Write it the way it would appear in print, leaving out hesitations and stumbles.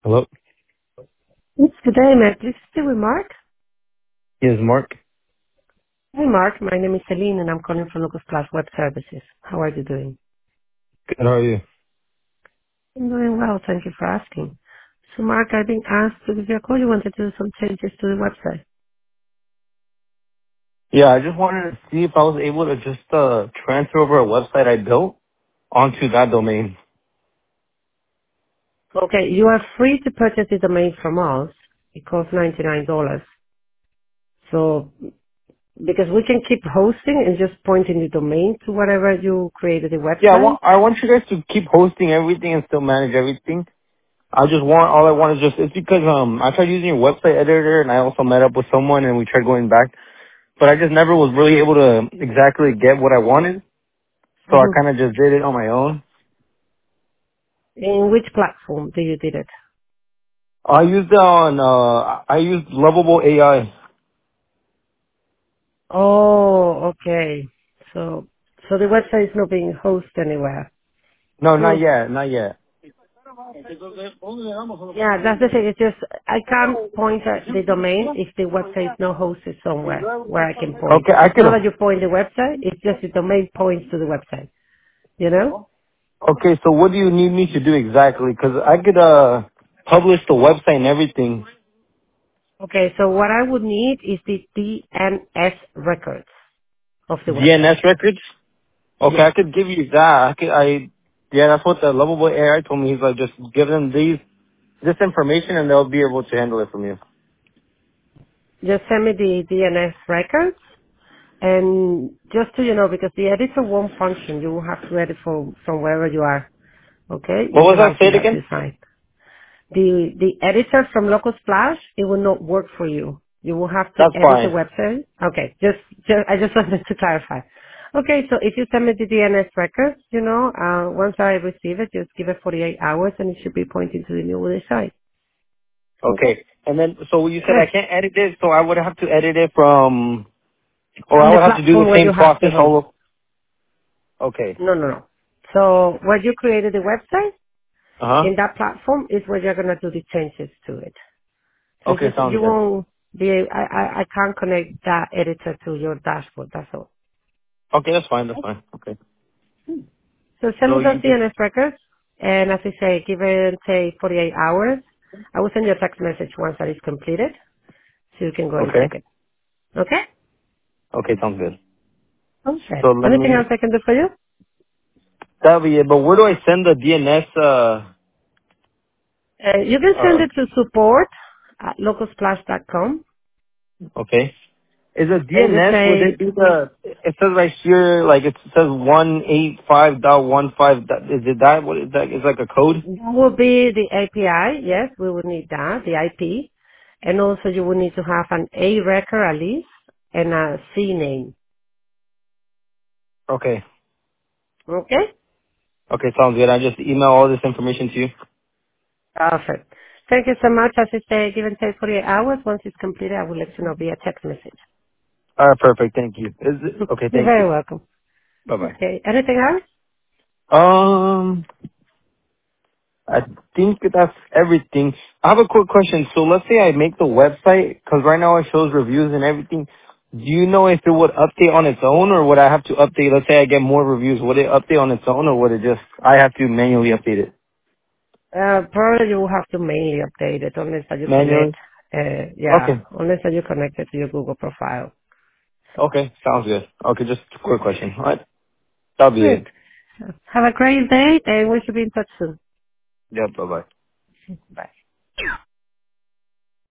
Hello? It's good day, ma'am. Please stay with Mark. Yes, Mark. Hi, Mark. My name is Celine, and I'm calling from Locus Plus Web Services. How are you doing? Good, how are you? I'm doing well. Thank you for asking. So, Mark, I've been asked to give you a call. You wanted to do some changes to the website. Yeah, I just wanted to see if I was able to just transfer over a website I built onto that domain. Okay, you are free to purchase the domain from us. It costs $99. So, because we can keep hosting and just pointing the domain to whatever you created the Yeah, website. I want you guys to keep hosting everything and still manage everything. All I want is just, it's because I tried using your website editor and I also met up with someone and we tried going back, but I just never was really able to exactly get what I wanted. So I hmm kind of just did it on my own. In which platform do you did it? I used Lovable AI. Oh, okay. So, so the website is not being hosted anywhere. No, not Hmm. yet, not yet. Yeah, that's the thing. It's just I can't point at the domain if the website is not hosted somewhere where I can point. Okay, I It's could. not that you point the website. It's just the domain points to the website. You know? Okay, so what do you need me to do exactly? Because I could publish the website and everything. Okay. So what I would need is the DNS records of the website. DNS records. Okay, Yes. I could give you that. Yeah, that's what the lovable AI told me. He's like, just give them this information and they'll be able to handle it from you. Just send me the DNS records. And just so you know, because the editor won't function, you will have to edit from wherever you are. Okay, What in the was that? Say license it that again. you sign. The editor from Local Splash, it will not work for you. You will have to That's edit the fine. website. Okay, just I just wanted to clarify. Okay, so if you send me the DNS records, once I receive it, just give it 48 hours and it should be pointing to the new website. Okay, and then so you said Yes. I can't edit it, so I would have to edit it or From I the would have to do platform the where same you have the process host. all. Okay. No, no, no. So where you created the website, Uh huh. in that platform is where you're going to do the changes to it. So Okay, just, sounds you good. won't be, I can't connect that editor to your dashboard, that's all. Okay, that's fine. That's fine. Okay. So send So me you those just DNS records, and as I say, give it, say, 48 hours. I will send you a text message once that is completed, so you can go and okay. check it. Okay? Okay, sounds good. Okay. So let Anything else me, I can do for you? that'll be it. But where do I send the DNS, You can send it to support at localsplash.com okay. Is a and just DNS, would say, it be it says right here, like it says 185.15, is it that, what is that, it's like a code? that will be the API. Yes, we will need that, the IP. And also you will need to have an A record at least and a C name. Okay. Okay? Okay, sounds good. I just email all this information to you. Perfect. Thank you so much. As I say, give and take 48 hours. Once it's completed, I will let you know via text message. Alright, perfect. Thank you. Okay, You're thank you. very welcome. Bye bye. Okay. Anything else? I think that's everything. I have a quick question. So let's say I make the website, because right now it shows reviews and everything. Do you know if it would update on its own, or would I have to update? Let's say I get more reviews. Would it update on its own, or would it just, I have to manually update it? Probably you will have to mainly update it unless that you connect. Manually? Okay. Unless that you connect it to your Google profile. So, Okay. Sounds good. Okay, just a quick question. All right. That'll be good. it. Have a great day and we should be in touch soon. Yep. Bye bye. Bye.